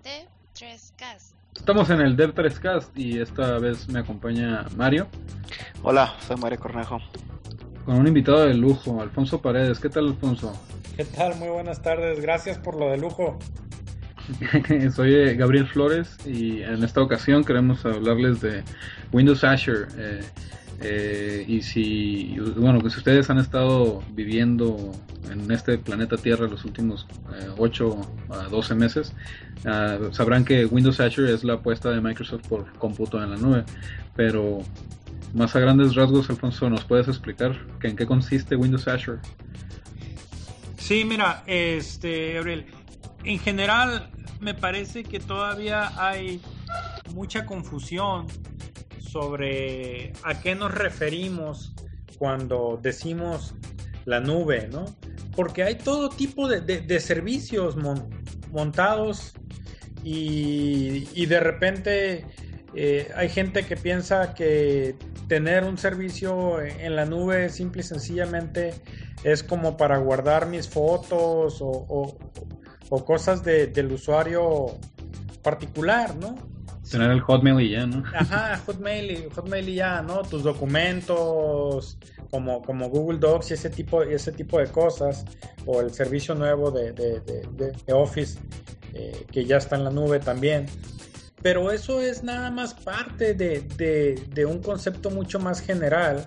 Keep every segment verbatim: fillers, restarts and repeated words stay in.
Dev tres Cast. Estamos en el Dev tres Cast y esta vez me acompaña Mario. Hola, soy Mario Cornejo. Con un invitado de lujo, Alfonso Paredes. ¿Qué tal, Alfonso? ¿Qué tal? Muy buenas tardes. Gracias por lo de lujo. Soy eh, Gabriel Flores y en esta ocasión queremos hablarles de Windows Azure. Eh, eh, y si, bueno, que si ustedes han estado viviendo en este planeta Tierra los últimos eh, ocho a doce meses, uh, sabrán que Windows Azure es la apuesta de Microsoft por cómputo en la nube. Pero más a grandes rasgos, Alfonso, ¿nos puedes explicar que en qué consiste Windows Azure? Sí, mira, este, Gabriel, en general me parece que todavía hay mucha confusión sobre a qué nos referimos cuando decimos la nube, ¿no? Porque hay todo tipo de, de, de servicios mon, montados y, y de repente eh, hay gente que piensa que tener un servicio en la nube simple y sencillamente es como para guardar mis fotos o, o, o cosas de, del usuario particular, ¿no? Tener el Hotmail y ya, ¿no? Ajá, Hotmail y, Hotmail y ya, ¿no? Tus documentos, como, como Google Docs y ese tipo, ese tipo de cosas, o el servicio nuevo de, de, de, de Office, eh, que ya está en la nube también. Pero eso es nada más parte de, de, de un concepto mucho más general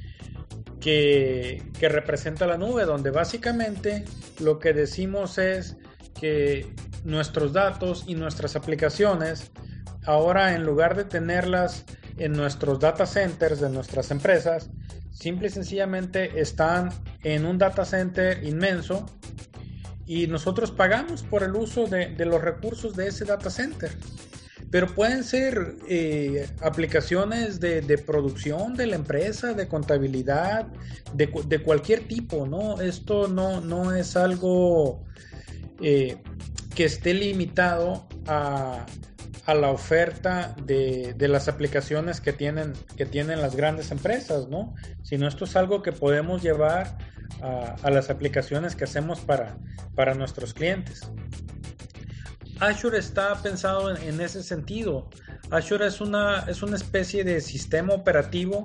que, que representa la nube, donde básicamente lo que decimos es que nuestros datos y nuestras aplicaciones, ahora en lugar de tenerlas en nuestros data centers de nuestras empresas, simple y sencillamente están en un data center inmenso y nosotros pagamos por el uso de, de los recursos de ese data center. Pero pueden ser eh, aplicaciones de, de producción de la empresa, de contabilidad, de, de cualquier tipo, ¿no? Esto no, no es algo eh, que esté limitado a, a la oferta de, de las aplicaciones que tienen, que tienen las grandes empresas, ¿no? Sino esto es algo que podemos llevar a, a las aplicaciones que hacemos para, para nuestros clientes. Azure está pensado en, en ese sentido. Azure es una, es una especie de sistema operativo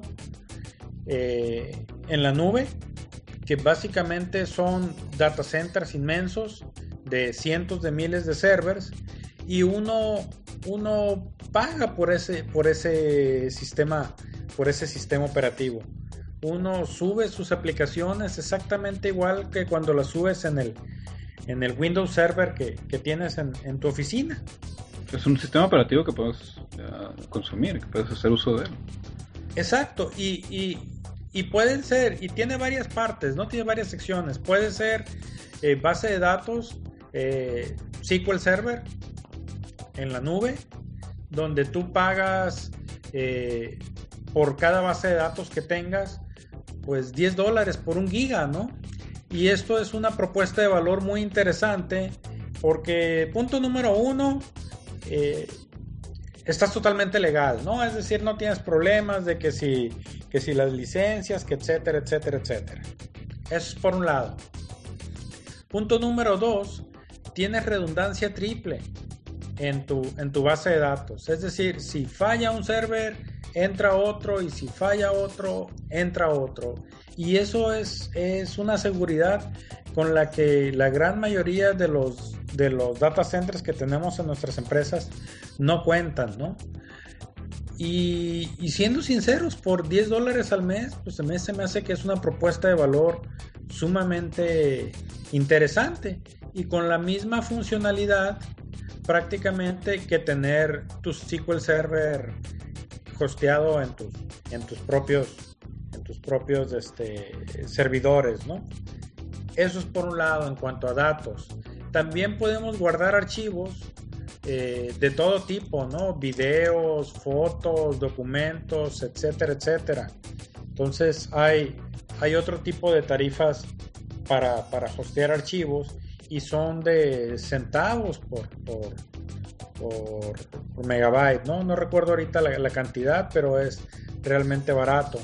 eh, en la nube, que básicamente son data centers inmensos de cientos de miles de servers, y uno, uno paga por ese, por ese sistema, por ese sistema operativo. Uno sube sus aplicaciones exactamente igual que cuando las subes en el en el Windows Server que, que tienes en, en tu oficina. Es un sistema operativo que puedes uh, consumir, que puedes hacer uso de él. Exacto, y, y, y pueden ser, y tiene varias partes, ¿no? Tiene varias secciones. Puede ser eh, base de datos, eh, S Q L Server en la nube, donde tú pagas eh, por cada base de datos que tengas, pues diez dólares por un giga, ¿no? Y esto es una propuesta de valor muy interesante porque, punto número uno, eh, estás totalmente legal, ¿no? Es decir, no tienes problemas de que si, que si las licencias, que etcétera, etcétera, etcétera. Eso es por un lado. Punto número dos, tienes redundancia triple en tu, en tu base de datos. Es decir, si falla un server, entra otro, y si falla otro, entra otro. Y eso es, es una seguridad con la que la gran mayoría de los, de los data centers que tenemos en nuestras empresas no cuentan, ¿no? Y, y siendo sinceros, por diez dólares al mes, pues a mí se me hace que es una propuesta de valor sumamente interesante y con la misma funcionalidad prácticamente que tener tu S Q L Server hosteado en tus, en tus propios en tus propios este, servidores, ¿no? Eso es por un lado en cuanto a datos. También podemos guardar archivos eh, de todo tipo, ¿no? Videos, fotos, documentos, etcétera, etcétera. Entonces hay, hay otro tipo de tarifas para, para hostear archivos y son de centavos por, por, por, por megabyte, ¿no? No recuerdo ahorita la, la cantidad, pero es realmente barato.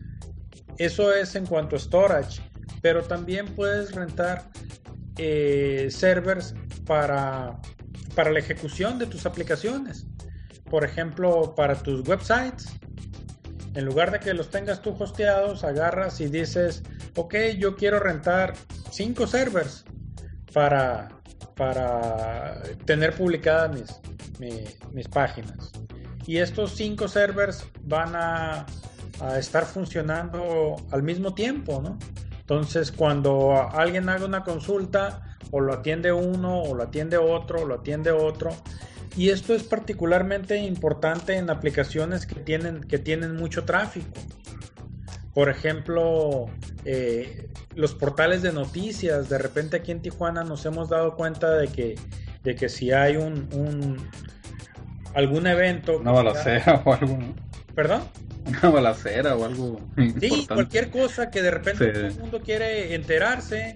Eso es en cuanto a storage, pero también puedes rentar eh, servers para, para la ejecución de tus aplicaciones. Por ejemplo, para tus websites, en lugar de que los tengas tú hosteados, agarras y dices, ok, yo quiero rentar cinco servers para, para tener publicadas mis, mis, mis páginas. Y estos cinco servers van a, a estar funcionando al mismo tiempo, ¿no? Entonces, cuando alguien haga una consulta, o lo atiende uno, o lo atiende otro, o lo atiende otro. Y esto es particularmente importante en aplicaciones que tienen, que tienen mucho tráfico. Por ejemplo, eh, los portales de noticias. De repente aquí en Tijuana nos hemos dado cuenta de que, de que si hay un, un algún evento... Una balacera sea, o algo, ¿no? ¿Perdón? Una balacera o algo importante. Sí, cualquier cosa que de repente sí. todo el mundo quiere enterarse.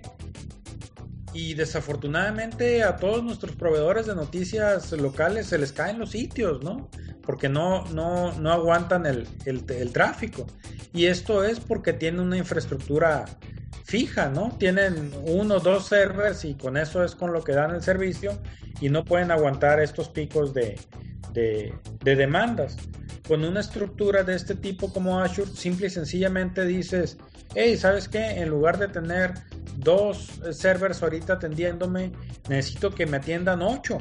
Y desafortunadamente a todos nuestros proveedores de noticias locales se les caen los sitios, ¿no? Porque no, no, no aguantan el, el, el tráfico. Y esto es porque tienen una infraestructura fija, ¿no? Tienen uno o dos servers y con eso es con lo que dan el servicio y no pueden aguantar estos picos de, de, de demandas. Con una estructura de este tipo como Azure, simple y sencillamente dices, hey, ¿sabes qué? En lugar de tener dos servers ahorita atendiéndome, necesito que me atiendan ocho.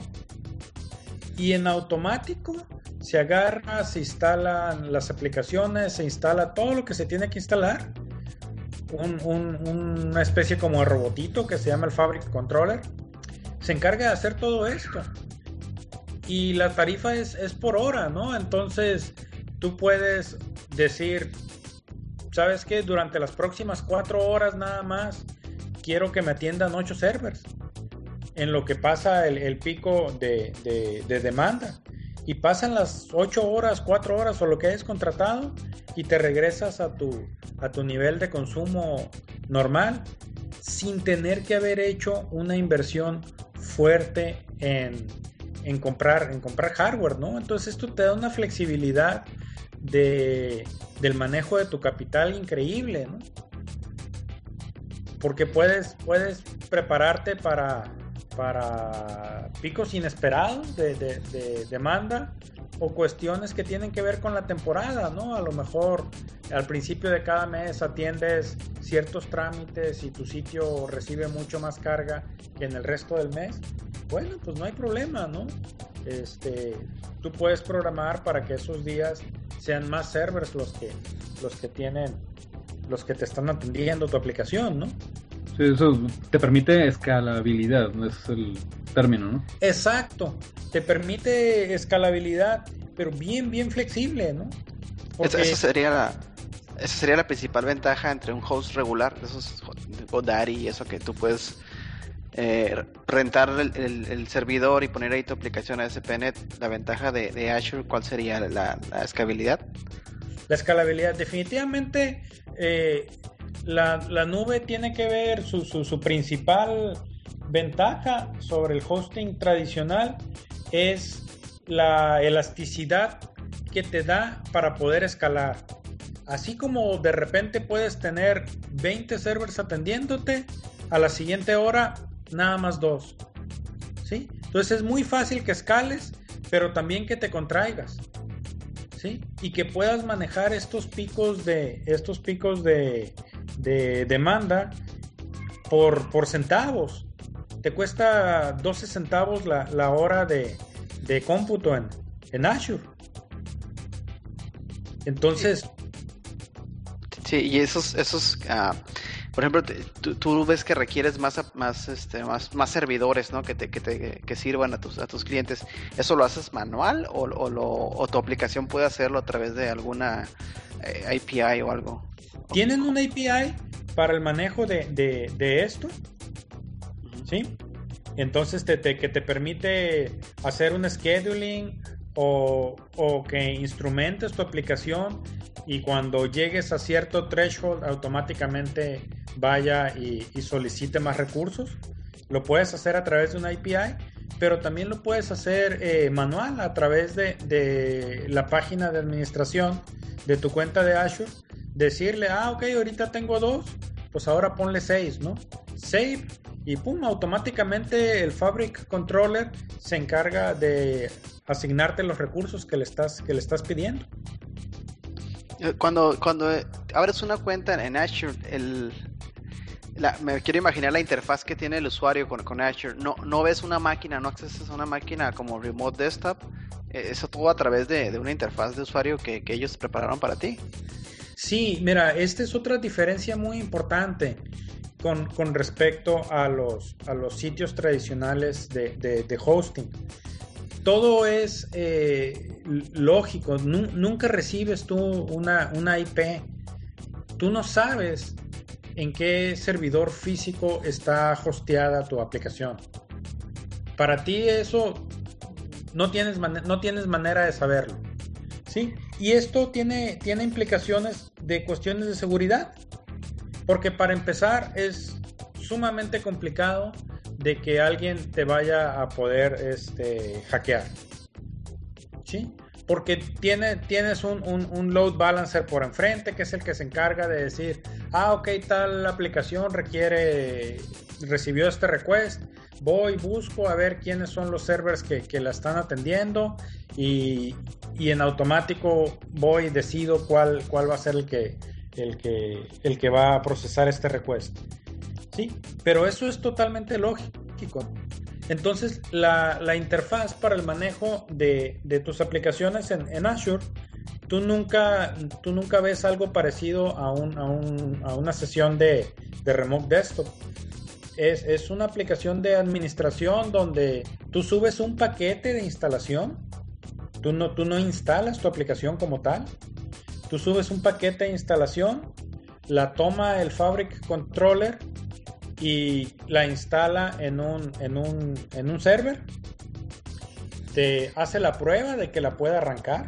Y en automático se agarra, se instalan las aplicaciones, se instala todo lo que se tiene que instalar. Un, un, una especie como de robotito que se llama el Fabric Controller. Se encarga de hacer todo esto. Y la tarifa es, es por hora, ¿no? Entonces tú puedes decir, ¿sabes qué? Durante las próximas cuatro horas nada más quiero que me atiendan ocho servers en lo que pasa el, el pico de, de, de demanda. Y pasan las ocho horas, cuatro horas o lo que hayas contratado y te regresas a tu, a tu nivel de consumo normal sin tener que haber hecho una inversión fuerte en, en, comprar, en comprar hardware, ¿no? Entonces esto te da una flexibilidad de, del manejo de tu capital increíble, ¿no? Porque puedes, puedes prepararte para, para picos inesperados de, de, de demanda o cuestiones que tienen que ver con la temporada, ¿no? A lo mejor al principio de cada mes atiendes ciertos trámites y tu sitio recibe mucho más carga que en el resto del mes. Bueno, pues no hay problema, ¿no? Este, tú puedes programar para que esos días sean más servers los que, los que tienen, los que te están atendiendo tu aplicación, ¿no? Sí, eso te permite escalabilidad, ¿no? Ese es el término, ¿no? Exacto, te permite escalabilidad, pero bien, bien flexible, ¿no? Porque... Esa, esa sería la, esa sería la principal ventaja entre un host regular, esos GoDaddy y eso que tú puedes eh, rentar el, el, el servidor y poner ahí tu aplicación a A S P punto net. La ventaja de, de Azure, ¿cuál sería la, la escalabilidad? La escalabilidad, definitivamente eh, la, la nube tiene que ver su, su, su principal ventaja sobre el hosting tradicional es la elasticidad que te da para poder escalar. Así como de repente puedes tener veinte servers atendiéndote, a la siguiente hora nada más dos, ¿sí? Entonces es muy fácil que escales, pero también que te contraigas, ¿sí? Y que puedas manejar estos picos de estos picos de, de demanda por, por centavos. Te cuesta doce centavos la, la hora de, de cómputo en, en Azure. Entonces... Sí, y esos, esos uh, por ejemplo, te, tú, tú ves que requieres más, más, este, más, más servidores, ¿no? Que te, que te, que sirvan a tus, a tus clientes. ¿Eso lo haces manual o, o, lo, o tu aplicación puede hacerlo a través de alguna eh, A P I o algo? ¿Tienen una A P I para el manejo de, de, de esto? ¿Sí? Entonces te, te, que te permite hacer un scheduling o, o que instrumentes tu aplicación y cuando llegues a cierto threshold automáticamente vaya y, y solicite más recursos. Lo puedes hacer a través de una A P I, pero también lo puedes hacer eh, manual a través de, de la página de administración de tu cuenta de Azure. Decirle, ah, ok, ahorita tengo dos, pues ahora ponle seis, ¿no? Save y pum, automáticamente el Fabric Controller se encarga de asignarte los recursos que le estás, que le estás pidiendo. Cuando, cuando abres una cuenta en Azure, el, la, me quiero imaginar la interfaz que tiene el usuario con, con Azure. No, no ves una máquina, no accesas a una máquina como Remote Desktop. Eso todo a través de, de una interfaz de usuario que, que ellos prepararon para ti. Sí, mira, esta es otra diferencia muy importante con, con respecto a los, a los sitios tradicionales de, de, de hosting. Todo es eh, lógico, N- nunca recibes tú una, una I P, tú no sabes en qué servidor físico está hosteada tu aplicación. Para ti eso no tienes, man- no tienes manera de saberlo, ¿sí? Y esto tiene, tiene implicaciones de cuestiones de seguridad, porque para empezar es sumamente complicado de que alguien te vaya a poder este, hackear, ¿sí? Porque tiene, tienes un, un, un load balancer por enfrente, que es el que se encarga de decir, ah, ok, tal aplicación requiere, recibió este request, voy, busco a ver quiénes son los servers que, que la están atendiendo y, y en automático voy y decido cuál, cuál va a ser el que, el, que, el que va a procesar este request. Sí, pero eso es totalmente lógico. Entonces, la, la interfaz para el manejo de, de tus aplicaciones en, en Azure, tú nunca, tú nunca ves algo parecido a, un, a, un, a una sesión de, de Remote Desktop. Es, es una aplicación de administración donde tú subes un paquete de instalación. Tú no, tú no instalas tu aplicación como tal. Tú subes un paquete de instalación, la toma el Fabric Controller y la instala en un, en un, en un server, te hace la prueba de que la pueda arrancar,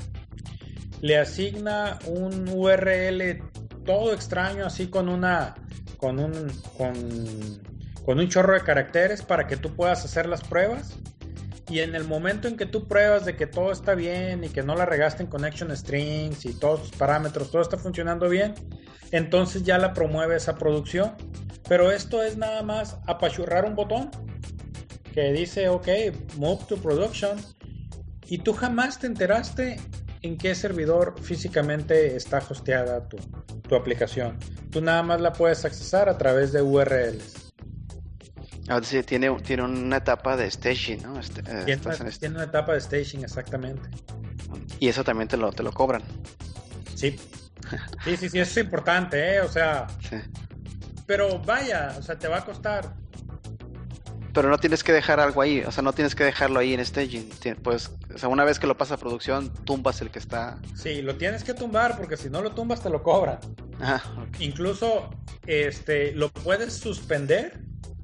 le asigna un U R L todo extraño, así con una con un con, con un chorro de caracteres para que tú puedas hacer las pruebas, y en el momento en que tú pruebas de que todo está bien y que no la regaste en connection strings y todos tus parámetros, todo está funcionando bien, entonces ya la promueves a producción. Pero esto es nada más apachurrar un botón que dice ok, move to production, y tú jamás te enteraste en qué servidor físicamente está hosteada tu, tu aplicación. Tú nada más la puedes accesar a través de U R Ls. Ah, sí, tiene, tiene una etapa de staging, ¿no? Este, eh, Tiene, estás en una, este. tiene una etapa de staging, exactamente. Y eso también te lo, te lo cobran. Sí. Sí, sí, sí, eso es importante, ¿eh? O sea... Sí. Pero vaya, o sea, te va a costar. Pero no tienes que dejar algo ahí, o sea, no tienes que dejarlo ahí en staging. Pues, o sea, una vez que lo pasas a producción, tumbas el que está. Sí, lo tienes que tumbar porque si no lo tumbas te lo cobran. Ah, okay. Incluso, este, lo puedes suspender,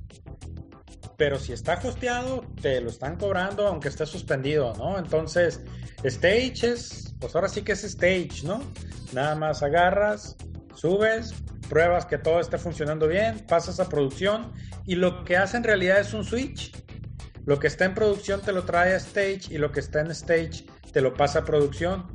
pero si está hosteado, te lo están cobrando aunque esté suspendido, ¿no? Entonces, stage es, pues ahora sí que es stage, ¿no? Nada más agarras, subes, pruebas que todo esté funcionando bien, pasas a producción y lo que hace en realidad es un switch. Lo que está en producción te lo trae a stage y lo que está en stage te lo pasa a producción.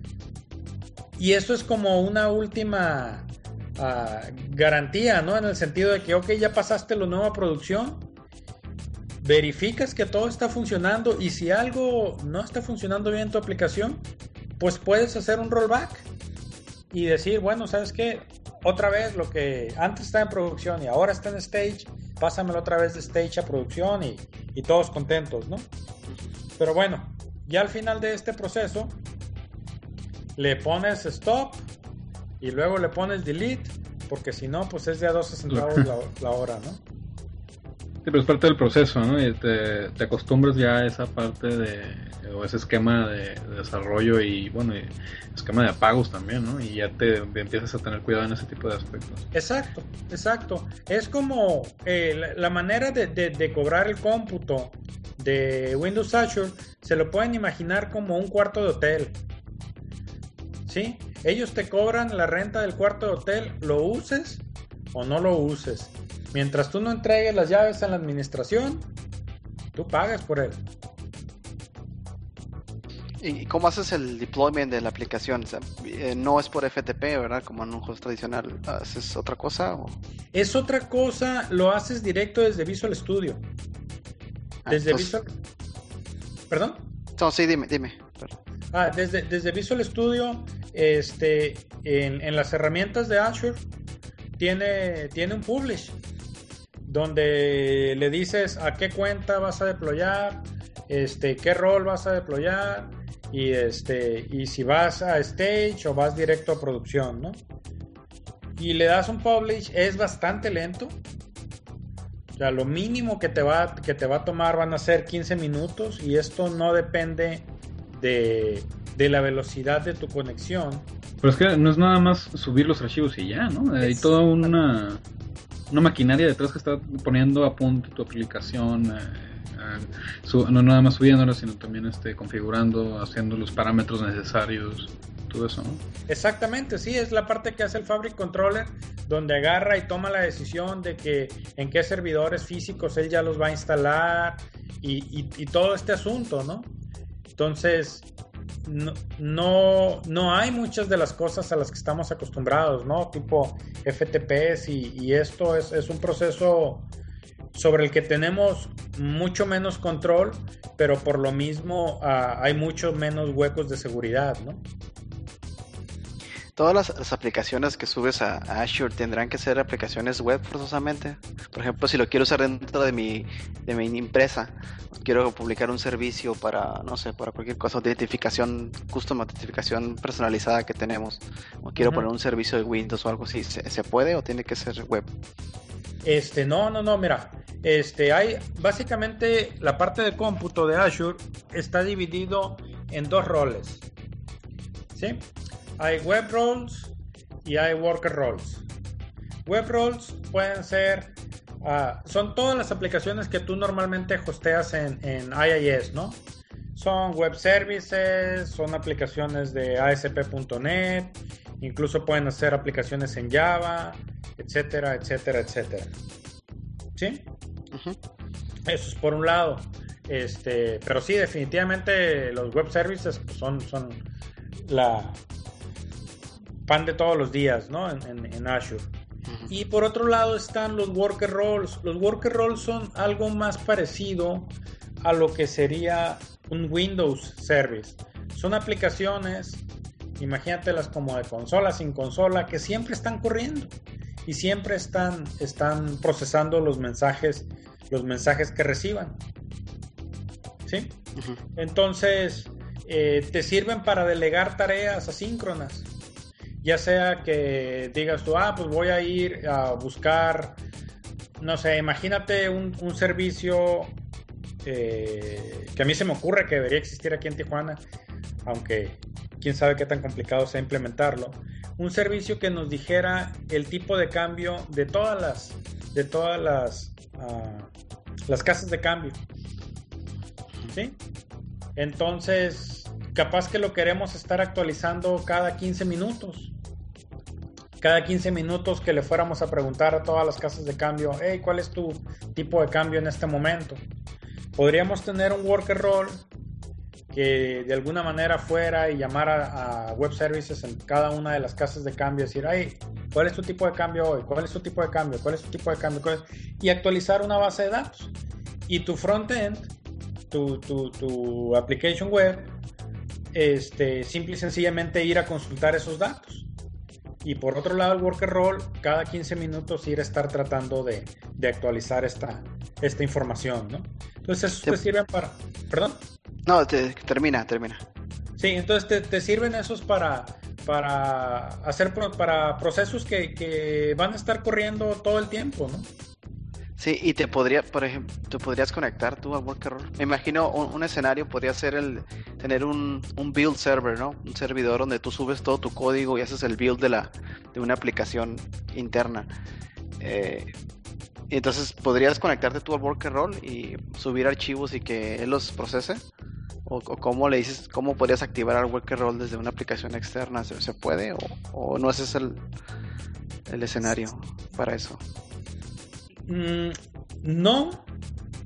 Y eso es como una última uh, garantía, ¿no? En el sentido de que, ok, ya pasaste lo nuevo a producción, verificas que todo está funcionando y si algo no está funcionando bien en tu aplicación, pues puedes hacer un rollback y decir, bueno, ¿sabes qué? Otra vez lo que antes estaba en producción y ahora está en stage, pásamelo otra vez de stage a producción y, y todos contentos, ¿no? Pero bueno, ya al final de este proceso le pones stop y luego le pones delete, porque si no, pues es de a doce centavos la, la hora, ¿no? Sí, pero es parte del proceso, ¿no? Y te, te acostumbras ya a esa parte de, o ese esquema de, de desarrollo y, bueno, y esquema de pagos también, ¿no? Y ya te, te empiezas a tener cuidado en ese tipo de aspectos. Exacto, exacto. Es como eh, la, la manera de, de, de cobrar el cómputo de Windows Azure, se lo pueden imaginar como un cuarto de hotel. ¿Sí? Ellos te cobran la renta del cuarto de hotel, lo uses o no lo uses. Mientras tú no entregues las llaves a la administración, tú pagas por él. ¿Y cómo haces el deployment de la aplicación? O sea, eh, no es por F T P, ¿verdad? Como en un host tradicional. ¿Haces otra cosa? O... Es otra cosa, lo haces directo desde Visual Studio. Desde ah, entonces... Visual... ¿Perdón? No, sí, dime, dime. Ah, desde, desde Visual Studio, este, en, en las herramientas de Azure, tiene, tiene un publish, donde le dices a qué cuenta vas a deployar, este, qué rol vas a deployar, y este, y si vas a stage o vas directo a producción, ¿no? Y le das un publish, es bastante lento. O sea, lo mínimo que te va, que te va a tomar van a ser quince minutos, y esto no depende de, de la velocidad de tu conexión. Pero es que no es nada más subir los archivos y ya, ¿no? Hay toda una, una maquinaria detrás que está poniendo a punto tu aplicación. Eh, eh, su, no nada más subiéndola, sino también este, configurando, haciendo los parámetros necesarios. Todo eso, ¿no? Exactamente, sí, es la parte que hace el Fabric Controller, donde agarra y toma la decisión de que en qué servidores físicos él ya los va a instalar, y, y, y todo este asunto, ¿no? Entonces, no, no, no hay muchas de las cosas a las que estamos acostumbrados, ¿no? Tipo F T Ps, y, y esto es, es un proceso sobre el que tenemos mucho menos control, pero por lo mismo uh, hay muchos menos huecos de seguridad, ¿no? ¿Todas las, las aplicaciones que subes a, a Azure tendrán que ser aplicaciones web forzosamente? Por ejemplo, si lo quiero usar dentro de mi, de mi empresa, quiero publicar un servicio para, no sé, para cualquier cosa, de identificación, custom autentificación personalizada que tenemos, o quiero uh-huh. poner un servicio de Windows o algo así, ¿se, ¿se puede o tiene que ser web? Este, no, no, no, mira, este, hay, básicamente la parte de cómputo de Azure está dividido en dos roles, ¿sí? Hay web roles y hay worker roles. Web roles pueden ser, uh, son todas las aplicaciones que tú normalmente hosteas en, en I I S, ¿no? Son web services, son aplicaciones de A S P punto net, incluso pueden hacer aplicaciones en Java, etcétera, etcétera, etcétera. ¿Sí? Uh-huh. Eso es por un lado. Este, pero sí, definitivamente los web services pues, son, son la pan de todos los días, ¿no? En, en, en Azure. Uh-huh. Y por otro lado están los worker roles. Los worker roles son algo más parecido a lo que sería un Windows Service. Son aplicaciones, imagínatelas como de consola sin consola, que siempre están corriendo y siempre están, están procesando los mensajes, los mensajes que reciban. ¿Sí? Uh-huh. Entonces, eh, te sirven para delegar tareas asíncronas. Ya sea que digas tú, ah, pues voy a ir a buscar, no sé, imagínate un, un servicio eh, que a mí se me ocurre que debería existir aquí en Tijuana, aunque quién sabe qué tan complicado sea implementarlo. Un servicio que nos dijera el tipo de cambio de todas las, de todas las, uh, las casas de cambio. ¿Sí? Entonces, capaz que lo queremos estar actualizando cada quince minutos. Cada quince minutos que le fuéramos a preguntar a todas las casas de cambio, hey, ¿cuál es tu tipo de cambio en este momento? Podríamos tener un worker role que de alguna manera fuera y llamar a, a web services en cada una de las casas de cambio y decir, hey, ¿cuál es tu tipo de cambio hoy? ¿Cuál es tu tipo de cambio? ¿Cuál es tu tipo de cambio? Y actualizar una base de datos. Y tu frontend, tu, tu, tu application web, este, simple y sencillamente ir a consultar esos datos. Y por otro lado, el worker role, cada quince minutos ir a estar tratando de, de actualizar esta, esta información, ¿no? Entonces, eso te, te sirven para... ¿Perdón? No, te, termina, termina. Sí, entonces te, te sirven esos para, para hacer para procesos que, que van a estar corriendo todo el tiempo, ¿no? Sí, y te podría, por ejemplo, te podrías conectar tú al worker role. Me imagino un, un escenario podría ser el tener un, un build server, ¿no? Un servidor donde tú subes todo tu código y haces el build de la de una aplicación interna. Eh, y entonces podrías conectarte tú al worker role y subir archivos y que él los procese. O, o cómo le dices, cómo podrías activar al worker role desde una aplicación externa, ¿se, se puede? O, o no ese es el, el escenario para eso. Mm, no,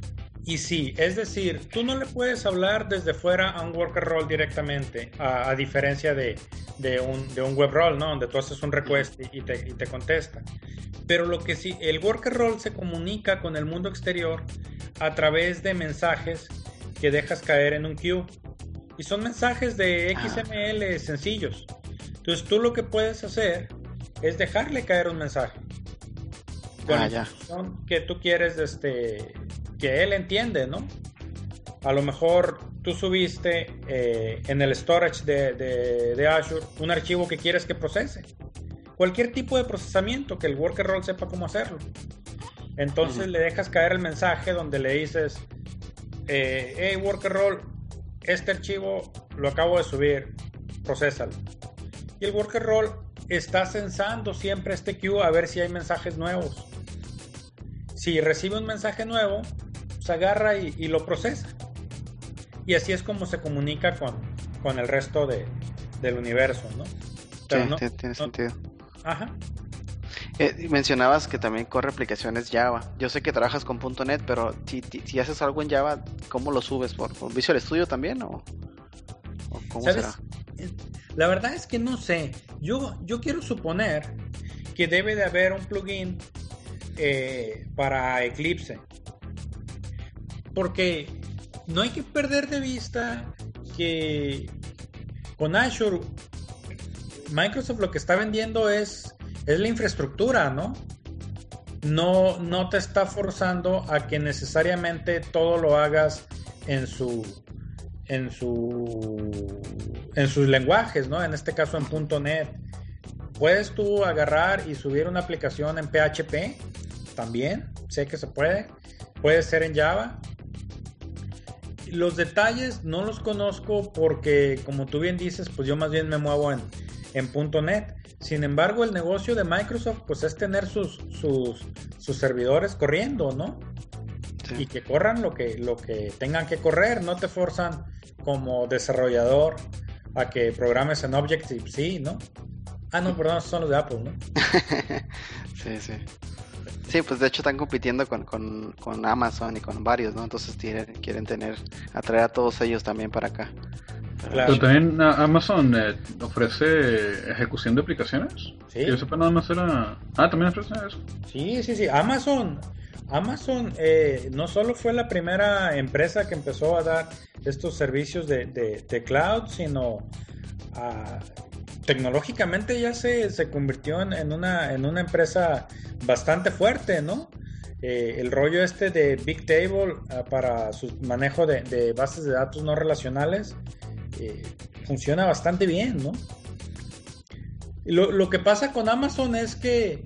Y sí, es decir, tú no le puedes hablar desde fuera a un worker role directamente, a, a diferencia de, de, un, de un web role, ¿no? Donde tú haces un request y, y, te, y te contesta. Pero lo que sí, el worker role se comunica con el mundo exterior a través de mensajes que dejas caer en un queue. Y son mensajes de X M L sencillos. Entonces tú lo que puedes hacer es dejarle caer un mensaje. Con Ah, la ya. instrucción que tú quieres, este, que él entiende, ¿no? A lo mejor tú subiste eh, en el storage de, de, de Azure un archivo que quieres que procese. Cualquier tipo de procesamiento que el worker role sepa cómo hacerlo. Entonces Ujú. le dejas caer el mensaje donde le dices, eh, hey worker role, este archivo lo acabo de subir, procésalo. Y el worker role está censando siempre este queue a ver si hay mensajes nuevos. Si recibe un mensaje nuevo, se agarra y, y lo procesa. Y así es como se comunica con, con el resto de, del universo, ¿no? Pero Sí, no, tiene, tiene no- sentido. Ajá. Eh, y mencionabas que también corre aplicaciones Java. Yo sé que trabajas con punto .NET, pero si, si- si haces algo en Java, ¿cómo lo subes? ¿Por, por Visual Studio también o, o cómo ¿Sabes? será? Eh, La verdad es que no sé. Yo, yo quiero suponer que debe de haber un plugin eh, para Eclipse. Porque no hay que perder de vista que con Azure Microsoft lo que está vendiendo es, es la infraestructura, ¿no? No, no te está forzando a que necesariamente todo lo hagas en su en su en sus lenguajes, ¿no? En este caso en punto .NET. Puedes tú agarrar y subir una aplicación en P H P también, sé que se puede. Puede ser en Java. Los detalles no los conozco porque, como tú bien dices, pues yo más bien me muevo en, en punto .NET. Sin embargo, el negocio de Microsoft pues es tener sus, sus, sus servidores corriendo, ¿no? Sí. Y que corran lo que, lo que tengan que correr. No te forzan como desarrollador a que programes en Objective-C, ¿no? Ah, no, perdón, esos son los de Apple, ¿no? Sí, sí. Sí, pues de hecho están compitiendo con, con, con Amazon y con varios, ¿no? Entonces quieren, quieren tener, atraer a todos ellos también para acá. Pero- Claro. Pero también a- Amazon eh, ofrece ejecución de aplicaciones. Sí. Que yo sepa, nada más era. Ah, también ofrece eso. Sí, sí, sí. Amazon, Amazon eh, no solo fue la primera empresa que empezó a dar estos servicios de, de, de cloud, sino ah, tecnológicamente ya se, se convirtió en, en una, en una empresa bastante fuerte, ¿no? Eh, el rollo este de Big Table ah, para su manejo de, de bases de datos no relacionales eh, funciona bastante bien, ¿no? Lo, lo que pasa con Amazon es que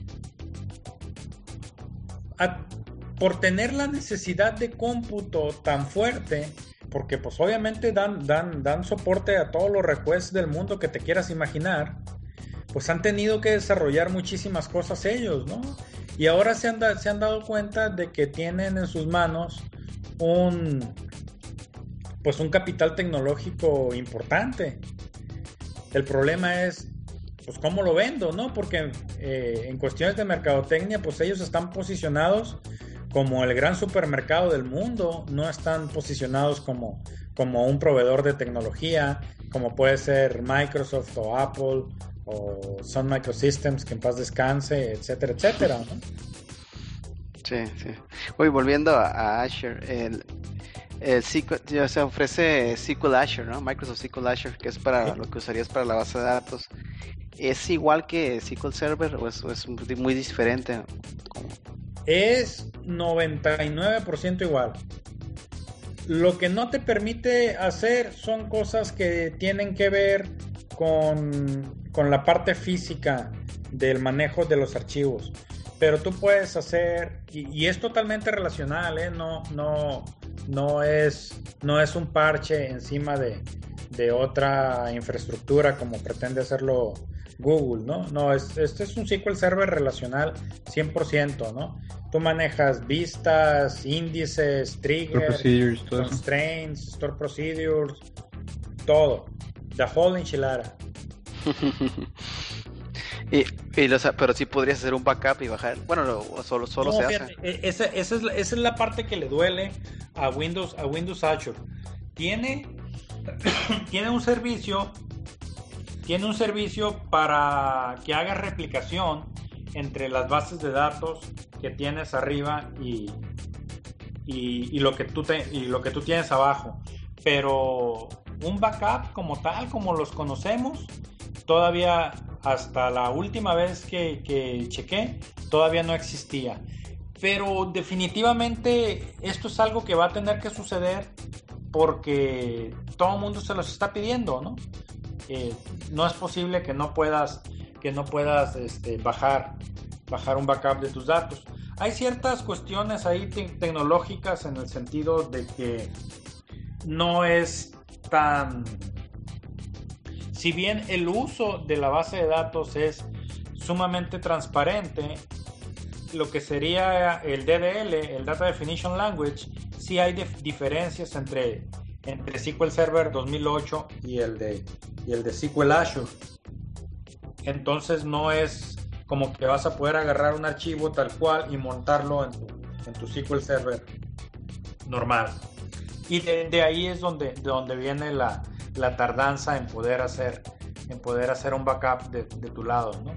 a- por tener la necesidad de cómputo tan fuerte, porque pues obviamente dan, dan, dan soporte a todos los requests del mundo que te quieras imaginar, pues han tenido que desarrollar muchísimas cosas ellos, ¿no? Y ahora se han, da- se han dado cuenta de que tienen en sus manos un, pues un capital tecnológico importante. El problema es, pues, cómo lo vendo, ¿no? Porque eh, en cuestiones de mercadotecnia, pues ellos están posicionados como el gran supermercado del mundo, no están posicionados como, como un proveedor de tecnología, como puede ser Microsoft o Apple o Sun Microsystems, que en paz descanse, etcétera, etcétera, ¿no? Sí, sí. Oye, volviendo a, a Azure, el, el S Q L, ya se ofrece S Q L Azure, ¿no? Microsoft S Q L Azure, que es para Sí. lo que usarías para la base de datos. ¿Es igual que S Q L Server o es, o es muy muy diferente? ¿Cómo? Es noventa y nueve por ciento igual. Lo que no te permite hacer son cosas que tienen que ver con, con la parte física del manejo de los archivos. Pero tú puedes hacer, y, y es totalmente relacional, ¿eh? No, no, no, es, no es un parche encima de, de otra infraestructura como pretende hacerlo Google, ¿no? No, es, este es un S Q L Server relacional cien por ciento, ¿no? Tú manejas vistas, índices, Store triggers, procedures, todo eso. constraints, store procedures, todo. The whole enchilada. Y Y los, pero sí podrías hacer un backup y bajar. Bueno, no, solo, solo No, se fíjate, hace. esa, esa, es la, esa es la parte que le duele a Windows, a Windows Azure. Tiene, tiene un servicio, tiene un servicio para que haga replicación entre las bases de datos que tienes arriba y, y, y lo que tú te, y lo que tú tienes abajo. Pero un backup como tal, como los conocemos, todavía hasta la última vez que, que chequé, todavía no existía. Pero definitivamente esto es algo que va a tener que suceder porque todo el mundo se los está pidiendo, ¿no? Eh, no es posible que no puedas, que no puedas este, bajar, bajar un backup de tus datos. Hay ciertas cuestiones ahí te- tecnológicas en el sentido de que no es tan... Si bien el uso de la base de datos es sumamente transparente, lo que sería el D D L, el Data Definition Language, sí hay dif- diferencias entre, entre S Q L Server dos mil ocho y el de, y el de S Q L Azure. Entonces no es como que vas a poder agarrar un archivo tal cual y montarlo en tu, en tu S Q L Server normal. Y de, de ahí es donde, de donde viene la, la tardanza en poder hacer, en poder hacer un backup de, de tu lado, ¿no?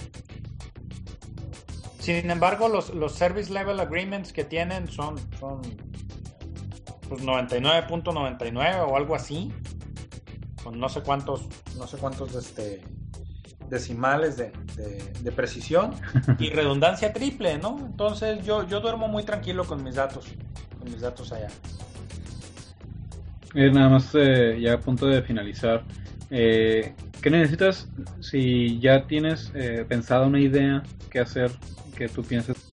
Sin embargo, los, los Service Level Agreements que tienen son, son pues noventa y nueve punto noventa y nueve o algo así, con no sé cuántos, no sé cuántos este, decimales de, de, de precisión y redundancia triple, ¿no? Entonces yo, yo duermo muy tranquilo con mis datos, con mis datos allá. Eh, nada más eh, ya a punto de finalizar. Eh, ¿Qué necesitas si ya tienes eh, pensada una idea qué hacer, que tú piensas